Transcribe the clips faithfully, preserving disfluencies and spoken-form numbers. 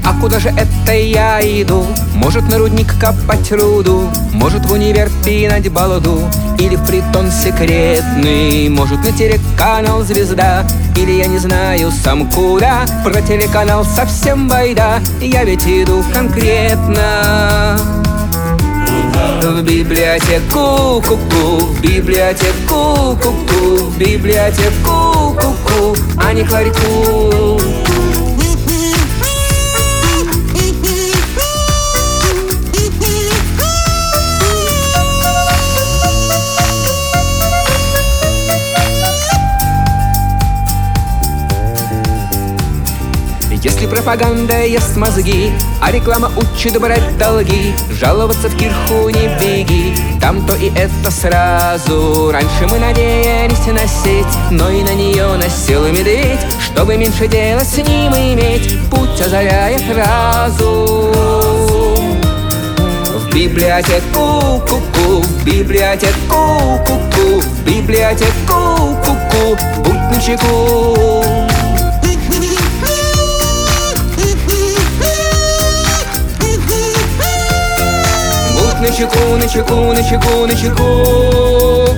А куда же это я иду? Может, на рудник копать руду, может, в универ пинать балду, или в притон секретный, может, на телеканал «Звезда», или я не знаю сам куда. Про телеканал совсем байда, я ведь иду конкретно в библиотеку, ку-ку, в библиотеку, ку-ку, в библиотеку, ку-ку, а не к ларьку. Если пропаганда ест мозги, а реклама учит брать долги, жаловаться в кирху не беги, там то и это сразу. Раньше мы надеялись на сеть, но и на нее насел медведь, чтобы меньше дела с ним иметь, путь озаряет разум. В библиотеку, ку-ку, в библиотеку, ку-ку, в библиотеку, ку-ку, будь начеку. На чеку, на чеку, на чеку, на чеку.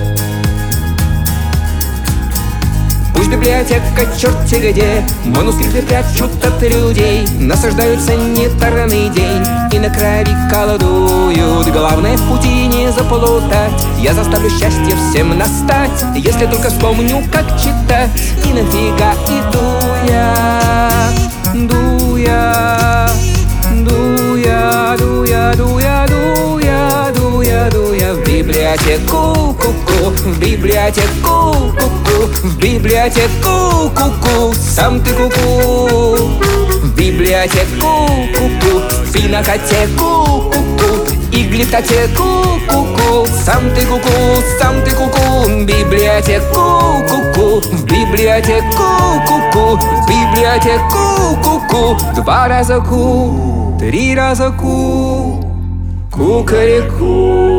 Пусть библиотека черти где, манускрипты прячут от людей, насаждают санитарный день и на крови колдуют. Главное в пути не заплутать, я заставлю счастье всем настать, если только вспомню, как читать. И нафига иду я, ду я, ду я, ду я, ду я, ду я, ду я, ду я в библиотеку, ку-ку, в библиотеку, ку-ку, в библиотеку, ку-ку, сам ты ку-ку, в библиотеку, ку-ку, в финокотеку, ку-ку, и глифтотеку, ку-ку, сам ты ку-ку, сам ты ку-ку, в библиотеку, ку-ку, в библиотеку, ку-ку, в библиотеку, ку-ку, два раза ку, три раза ку, кукареку.